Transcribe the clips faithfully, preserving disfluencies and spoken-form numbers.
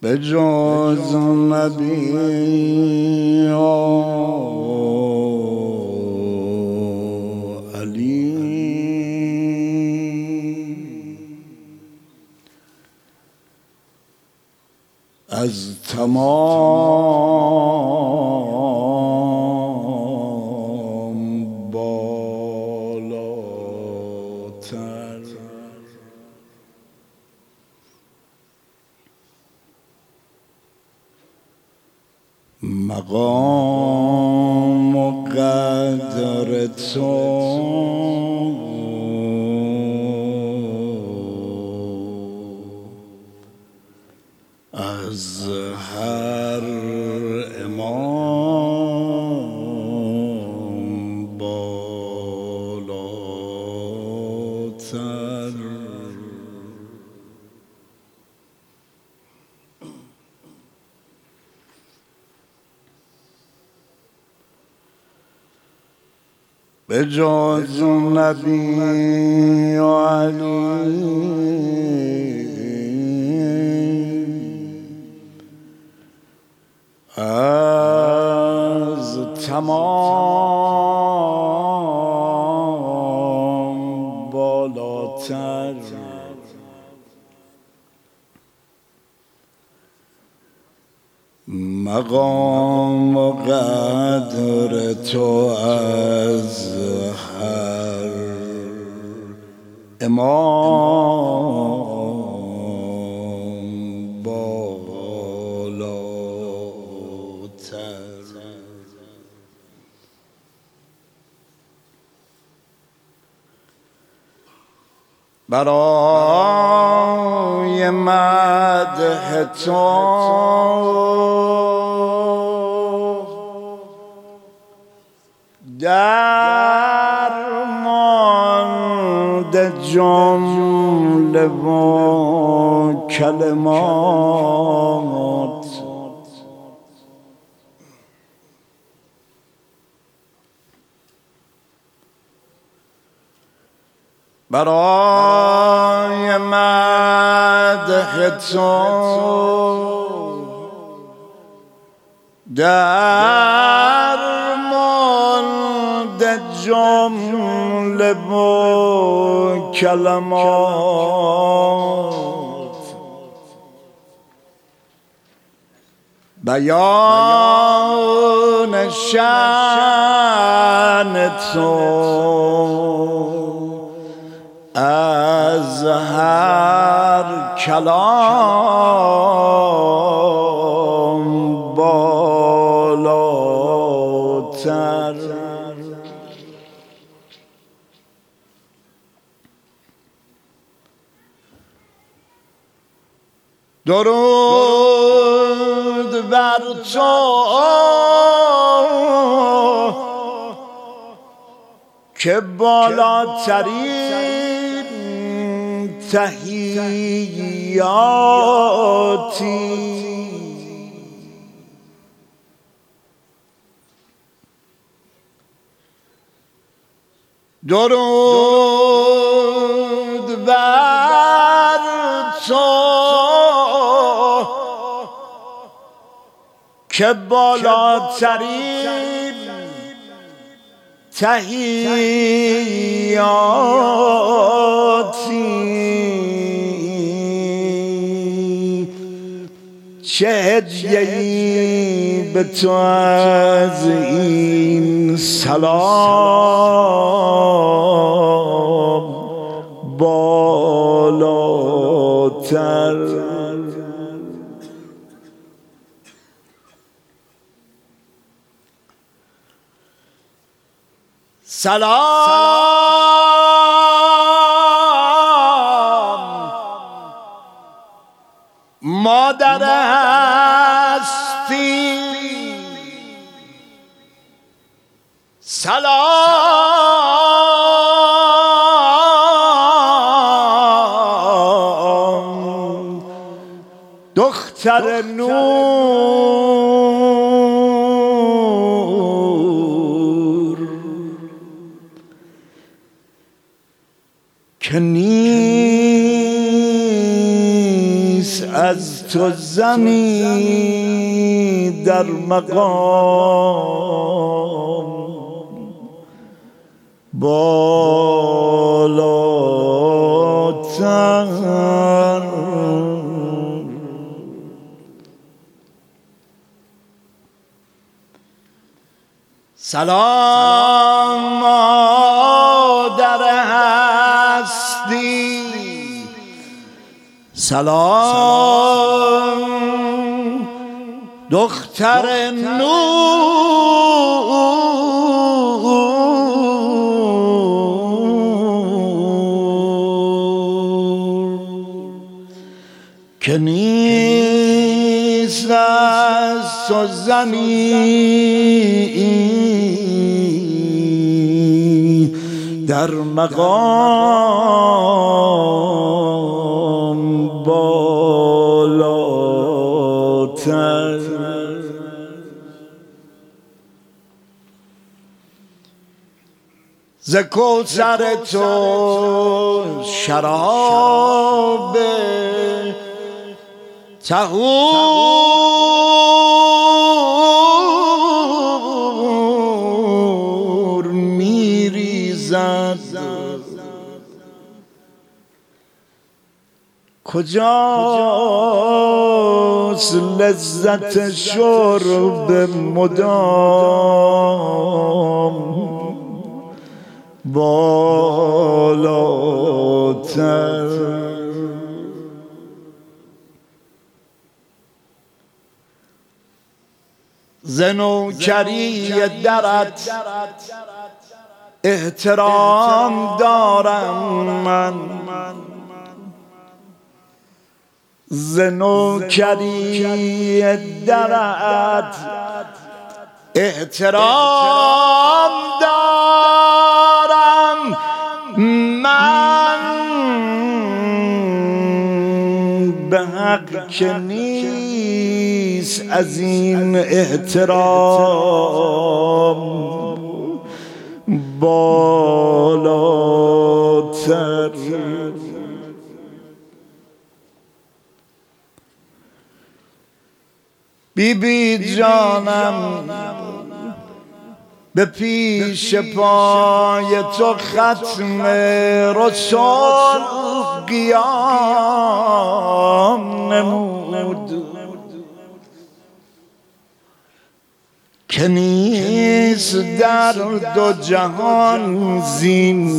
به جز نبی و علی از تمام بالاتر مقام و قدر تو از هر امام بالاتر به جز نبی و علی از تمام بالاتر مقام و قدر تو از هر امام بالاتر برای مدح تو درمانده جمله و کلمات برای مدح تو درمانده جمله و کلمات بیان شأن تو از هر کلام بالاتر درود بر تو که بالاترین تحیاتی درود بر تو که بالاترین تحیاتی چه هدیه‌ای به تو از این سلام بالاتر سلام مادر هستی سلام دختر نور که نیست نیست از تو زنی در مقام بالاتر. سلام مادر هستی، سلام دختر نور که نیست از تو زنی در مقام بالاتر. ز کوثر تو شراب طهور میریزد، کجاست لذت شرب مدام بالاتر. ز نوکری درت احترام دارم من، ز نوکری درت احترام دارم من، به حق که نیست از این احترام بالاتر. بی بی جانم به پیش پای تو ختم رسول قیام نمود، که نیست در دو جهان زین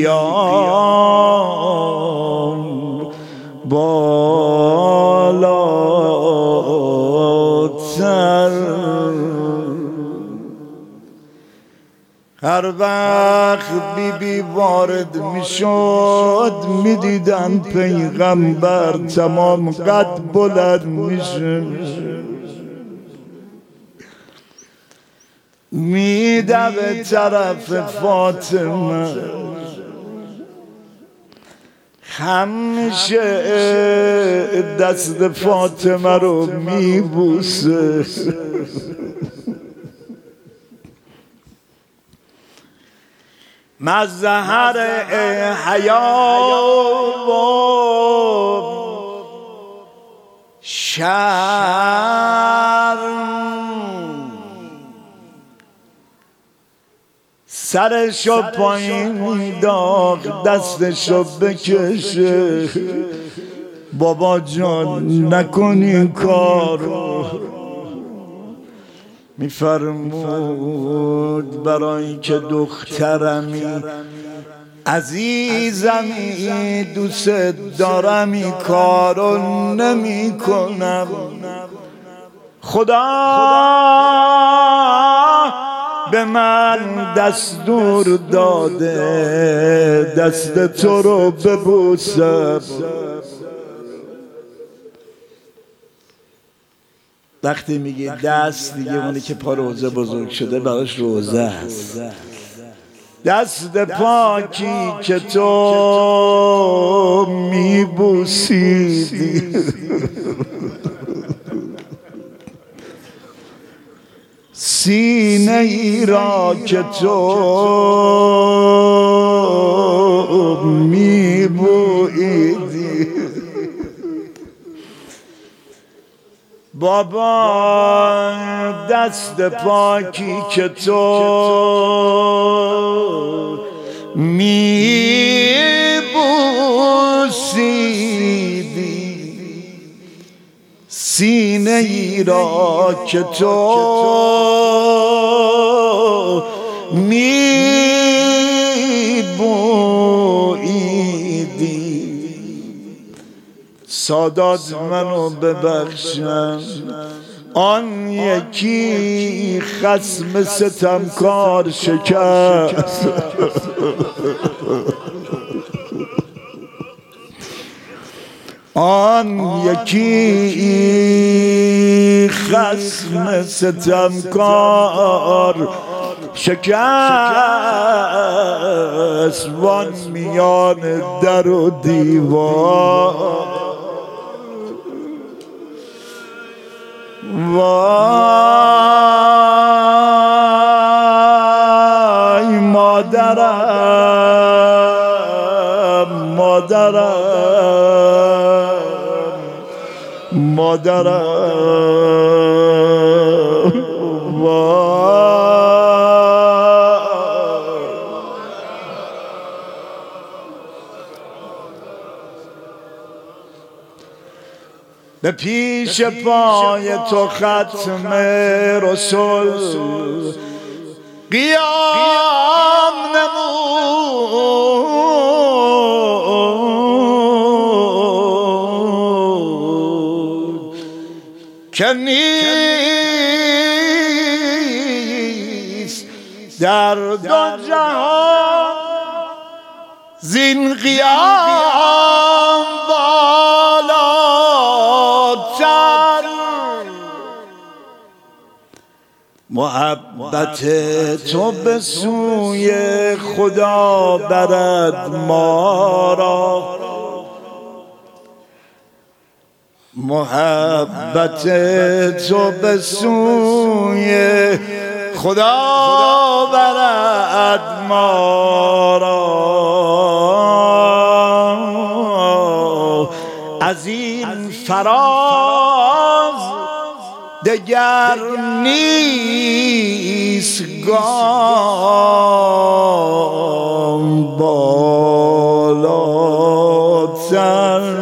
قیام بالاتر. هر وقت بی بی وارد می شد می دیدن پیغمبر تمام قد بلند میشه، می دوه طرف فاطمه، همیشه دست فاطمه رو می بوسه. مظهر حیا و شرم، سرشو پایین داغ دستشو بکشه، بابا جان نکنی کارو. میفرمود برای که دخترمی عزیزمی دوست دارمی کارو نمی کنم، خدا به من دستور داده دست تو رو ببوسم. وقتی میگی دست دیگه اونی که پا روزه بزرگ شده براش روزه است. دست پاکی که تو میبوسیدی، سینه ای را که تو میبوییدی، بابا دست پاکی که تو میبوسیدی، سینه ای را که تو میبوییدی. سادات منو ببخشن، آن یکی خصم ستمکار شکست. آن یکی خصم ستمکار شکست، وان میان در و دیوار. وای مادرم مادرم مادرم وای. به پیش پای تو ختم رسول قیام نمود که نیست در دو جهان زین قیام بالاتر. محبت تو به سوی خدا برد ما را، محبت تو به سوی خدا برد ما را. از این فراز دگر نیست گام بالاتر.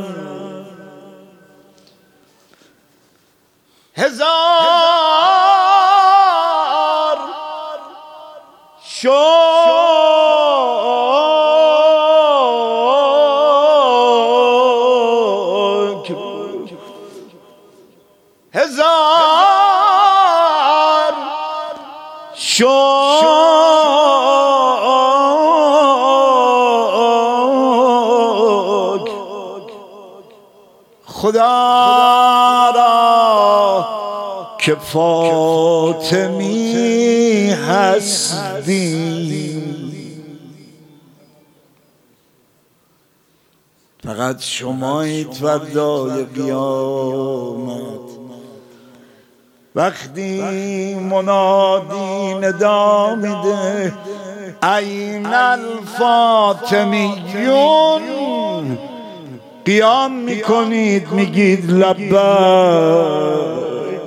هزار شکر هزار شکر خدا را که فاطمی هستی. فقط شمایید فردای قیامت وقتی منادی ندا میده این الفاطمیون، قیام میکنید میگید لبیک.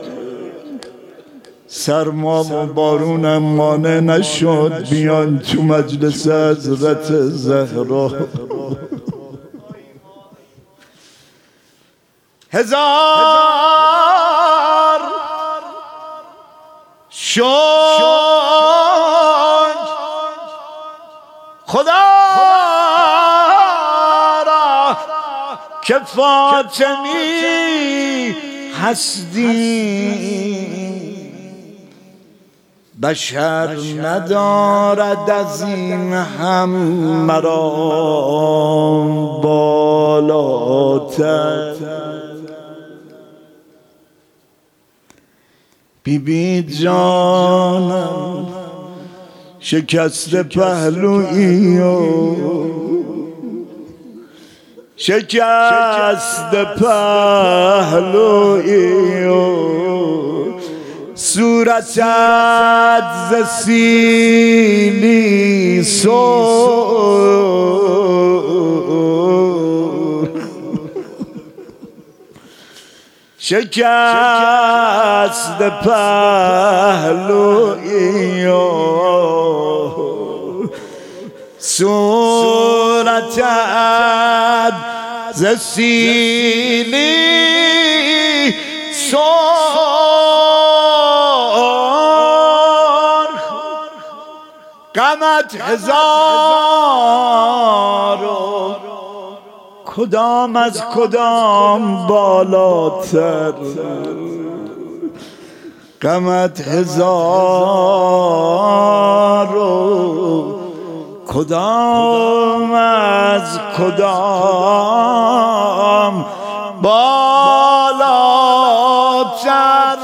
سرما و بارونم مانع نشد بیان تو مجلس حضرت زهرا. هزار شکر خدا را که فاطمی هستی. بشر ندارد از این هم مرام بالاتر. بی بی جانم شکست پهلویی و شکست پهلویی و صورتت ز سیلی سر شکست پهلویی و صورتت ز سیلی سرخ غمت هزار و کدام از کدام بالاتر غمت هزار و کدام از کدام بالاتر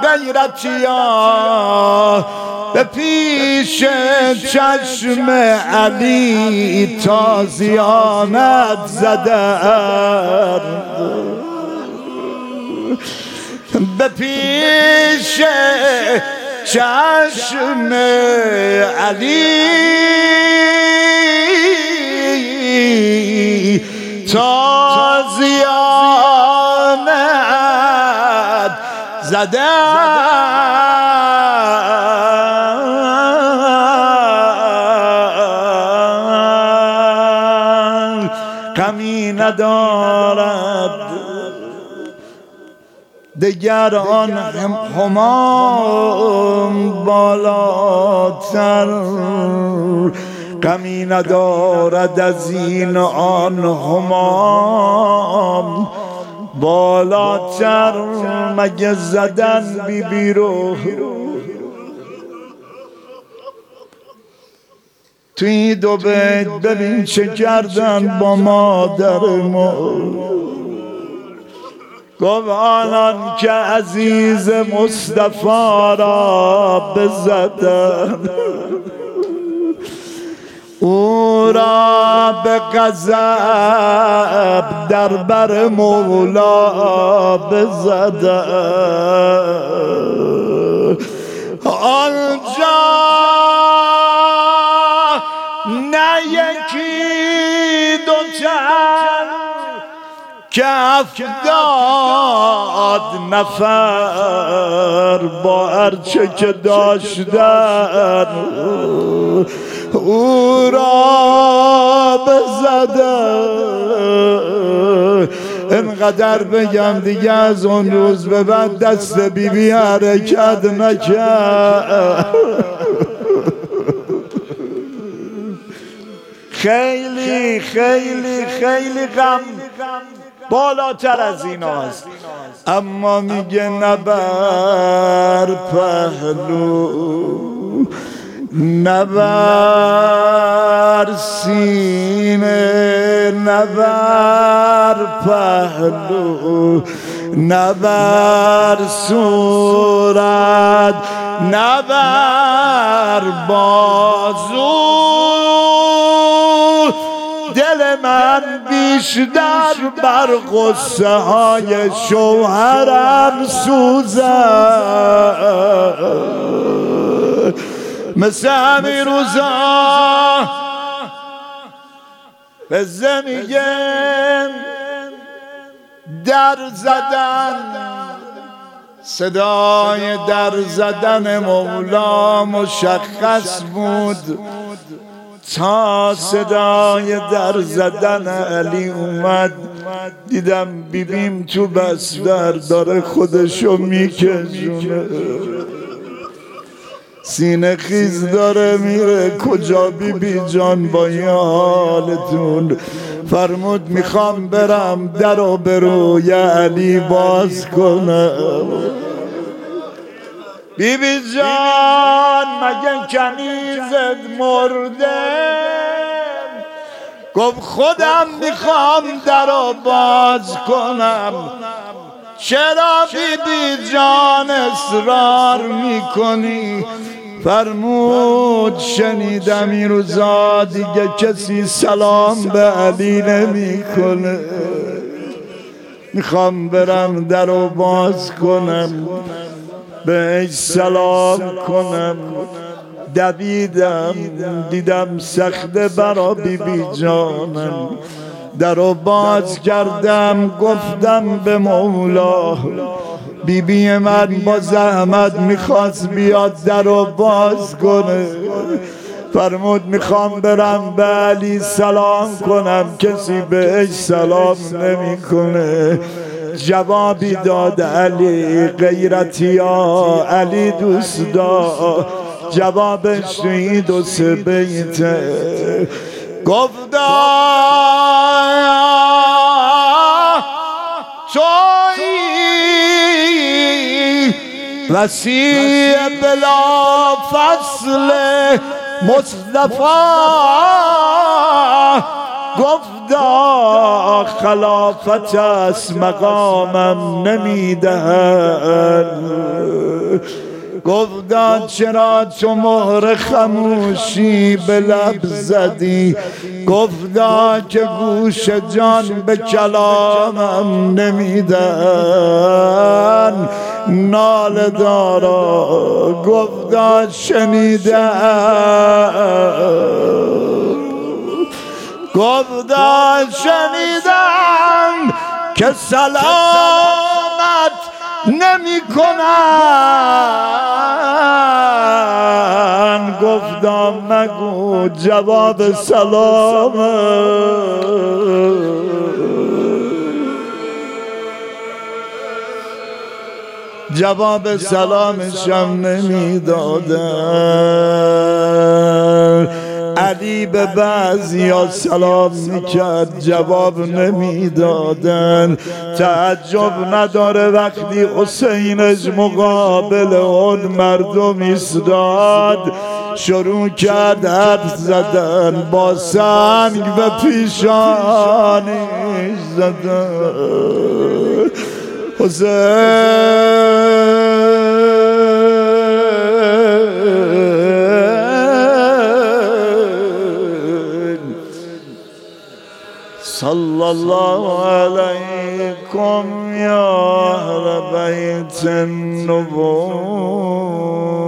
غیرتیا به پیش چشم علی تازیانت زدن به پیش چشم علی تازیانت زدن غمی ندارد دگر آن همام بالاتر غمی ندارد از این آن همام بالاتر مگه زدن بی بی رو توی دو بیت ببین چه کردن با مادر ما گفت آنان که عزیز مصطفی را بزدن او را به غضب در بر مولا بزدن آنجا نه یکی دو چند که هفتاد نفر با هرچه که داشتن او را بزدن انقدر بگم دیگه از اون روز به بعد دست بی بی حرکت نکرد خیلی خیلی خیلی غم بالاتر از این هست اما میگه نبر پهلو نبر سینه نبر پهلو نبر صورت نبر بازو دل من بیشتر بر غصه های شوهرم سوزد مثل همین روزا به زمین در زدن صدای در زدن مولا مشخص بود تا صدای در زدن علی اومد دیدم بیبیم تو بستر داره خودشو میکشونه سینه خیز داره میره کجا بی بی جان با این حالتون فرمود میخوام برم در و بروی علی باز کنم بی بی جان مگه کنیزت مرده گفت خودم میخوام در و باز کنم چرا بی بی جان اصرار میکنی فرمود شنیدم این روزا دیگه کسی سلام به علی نمیکنه میخوام برم در و باز کنم بهش سلام کنم دویدم دیدم سخته برا بی بی جانم در رو باز کردم گفتم به مولا بی بی من با زحمت میخواست بیاد در رو باز کنه. فرمود میخوام برم به علی سلام کنم، کسی بهش سلام نمیکنه. جوابی داد علی غیرتی ها علی دوست دار، جوابش توی دو سه بیته گفتا توی وسیع بلا فصل مصطفی، گفتا خلافت از مقامم نمیدهن. گفتا چرا تو مهر خموشی به لب زدی؟ گفتا که گوش جان به کلامم نمیدن. ناله دارا گفتا شنیدم، گفتا شنیدم که سلامت نمی کنن. گفتا مگو جواب سلام، جواب سلامشم نمی دادن. علی به بعضیا سلام میکرد جواب نمیدادن. تعجب نداره وقتی حسینش مقابل اون مردم ایستاد شروع کرد حرف زدن، با سنگ به پیشانیش زدن. حسین صلی الله علیکم یا اهل بیت النبوة.